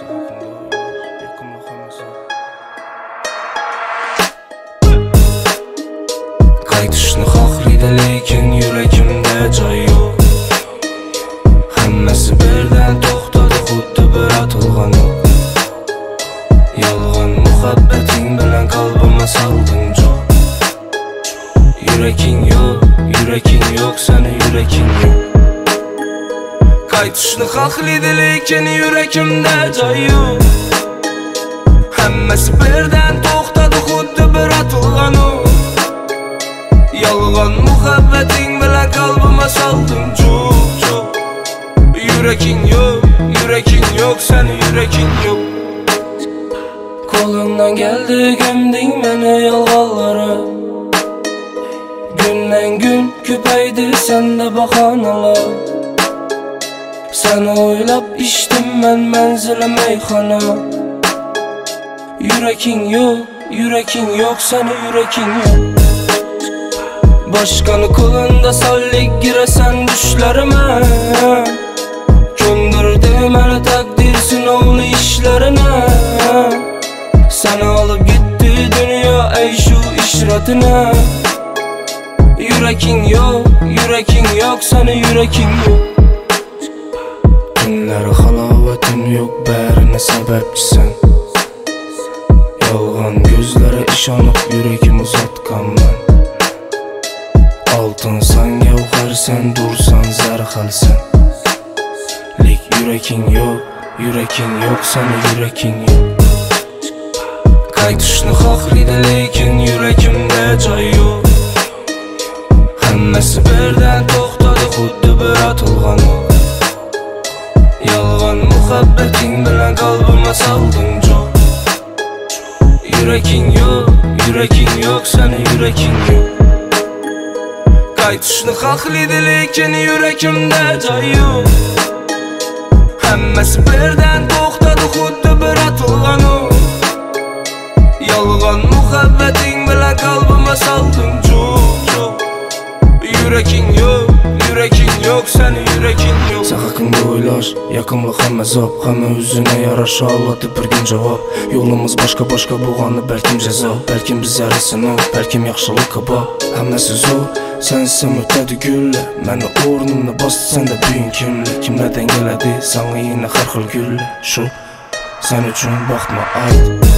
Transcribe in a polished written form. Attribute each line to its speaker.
Speaker 1: Qaytishni xohlaydi lekin yuragimda joy yo'q. Hammasi birdan to'xtadi, xuddi bir otilgan o'q. Yolg'on muhabbating bilan qalbimga solding jo'q. Yuraging yo'q, seni yuraging yo'q. Qaytishni xohlaydi lekin yuragimda joy yo'q. Hammasi birdan to'xtadi, xuddi bir otilgan o'q. Yolg'on muhabbating bilan qalbimga solding jo'q. Yuraging yo'q, seni yuraging yo'q. Qo'limdan keldi gömding meni yolg'onlara. Günden gün ko'paydi sende bahonalar. Seni o'ylab içtim men manzilim meyxona. Yuraging yo'q, seni yuraging yo'q. Başkanı kolunda sallik giresen düşlerime. Gömdürdü beni takdir sınavlı işlerine. Seni alıp gitti dünya ey şu işretine. Yuraging yo'q, seni yuraging yo'q. Günleri halovatin yok, bärine sebepçisin. Yolg'on gözlere ishonib yuragim uzatgan men. Oltinsan, gavharsan, dursan, zarxalsan. Lek yuraging yo'q, seni yuraging yo'q. Qaytishni xohlaydi lekin yuragimda joy yo'q. Hammasi birdan to'xtadi, xuddi bir otilgan o'q. Yolg'on muhabbating bilan qalbimga solding jo'q. Yuraging yo'q, seni yuraging yo'q. Qaytishni xohlaydi lekin yuragimda joy yo'q. Hammasi birdan to'xtadi, xuddi bir otilgan o'q. Yolg'on muhabbating bilan qalbimga solding jo'q. Yuraging yo'q, seni yuraging yo'q. Sen haqingda o'ylash, yaqinlik hamma zob, hamma o'zine yarasha oladi bir kun javob. Yo'limiz boshqa bo'lgani balkim jazo, balkim bizlar sinov, balkim yaxshilik bor. Hammasi zo'r, sensiz o'tadi gullar. Meni o'rnimni bosdi senda buyuk kimlar. Kimlardan keladi sana yine har xil gullar. Shu sen uchun baxtma ayt.